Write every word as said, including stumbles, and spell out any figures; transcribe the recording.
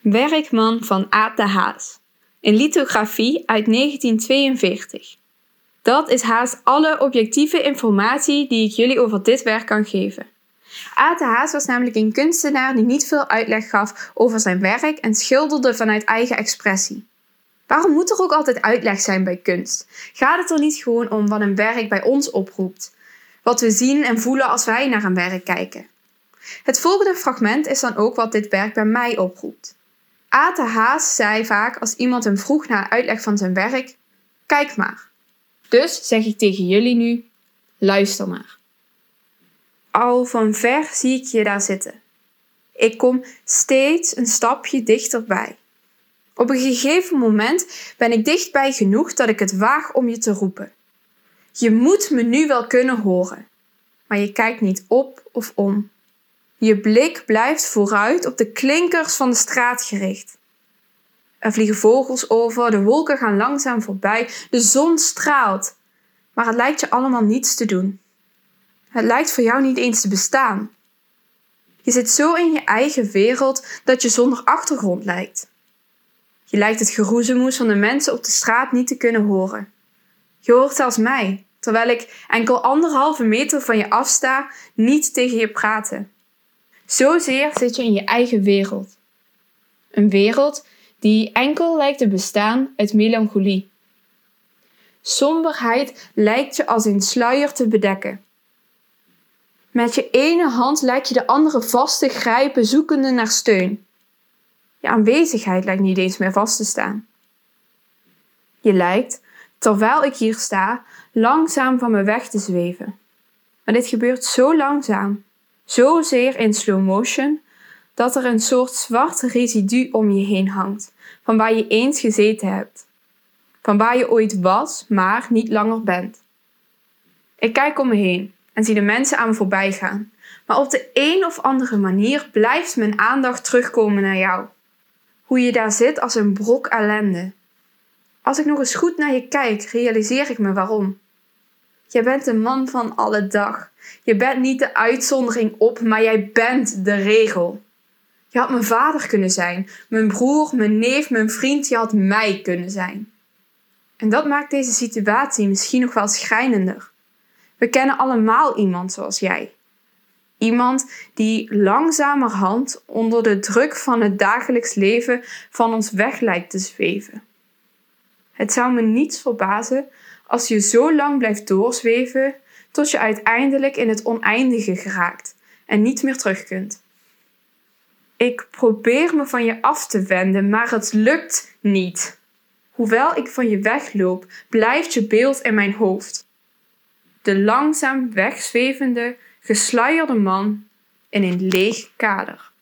Werkman van Aad de Haas. Een lithografie uit negentien tweeënveertig. Dat is haast alle objectieve informatie die ik jullie over dit werk kan geven. Aad de Haas was namelijk een kunstenaar die niet veel uitleg gaf over zijn werk en schilderde vanuit eigen expressie. Waarom moet er ook altijd uitleg zijn bij kunst? Gaat het er niet gewoon om wat een werk bij ons oproept? Wat we zien en voelen als wij naar een werk kijken? Het volgende fragment is dan ook wat dit werk bij mij oproept. Aad de Haas zei vaak als iemand hem vroeg naar uitleg van zijn werk: kijk maar. Dus zeg ik tegen jullie nu: luister maar. Al van ver zie ik je daar zitten. Ik kom steeds een stapje dichterbij. Op een gegeven moment ben ik dichtbij genoeg dat ik het waag om je te roepen. Je moet me nu wel kunnen horen, maar je kijkt niet op of om. Je blik blijft vooruit op de klinkers van de straat gericht. Er vliegen vogels over, de wolken gaan langzaam voorbij, de zon straalt. Maar het lijkt je allemaal niets te doen. Het lijkt voor jou niet eens te bestaan. Je zit zo in je eigen wereld dat je zonder achtergrond lijkt. Je lijkt het geroezemoes van de mensen op de straat niet te kunnen horen. Je hoort zelfs mij, terwijl ik enkel anderhalve meter van je afsta, niet tegen je praten. Zozeer zit je in je eigen wereld. Een wereld die enkel lijkt te bestaan uit melancholie. Somberheid lijkt je als een sluier te bedekken. Met je ene hand lijkt je de andere vast te grijpen, zoekende naar steun. Je aanwezigheid lijkt niet eens meer vast te staan. Je lijkt, terwijl ik hier sta, langzaam van me weg te zweven. Maar dit gebeurt zo langzaam, zozeer in slow motion, dat er een soort zwart residu om je heen hangt, van waar je eens gezeten hebt. Van waar je ooit was, maar niet langer bent. Ik kijk om me heen en zie de mensen aan me voorbij gaan. Maar op de een of andere manier blijft mijn aandacht terugkomen naar jou. Hoe je daar zit als een brok ellende. Als ik nog eens goed naar je kijk, realiseer ik me waarom. Jij bent de man van alle dag. Je bent niet de uitzondering op, maar jij bent de regel. Je had mijn vader kunnen zijn, mijn broer, mijn neef, mijn vriend. Je had mij kunnen zijn. En dat maakt deze situatie misschien nog wel schrijnender. We kennen allemaal iemand zoals jij. Iemand die langzamerhand onder de druk van het dagelijks leven van ons weg lijkt te zweven. Het zou me niets verbazen als je zo lang blijft doorzweven tot je uiteindelijk in het oneindige geraakt en niet meer terug kunt. Ik probeer me van je af te wenden, maar het lukt niet. Hoewel ik van je wegloop, blijft je beeld in mijn hoofd. De langzaam wegzwevende, gesluierde man in een leeg kader.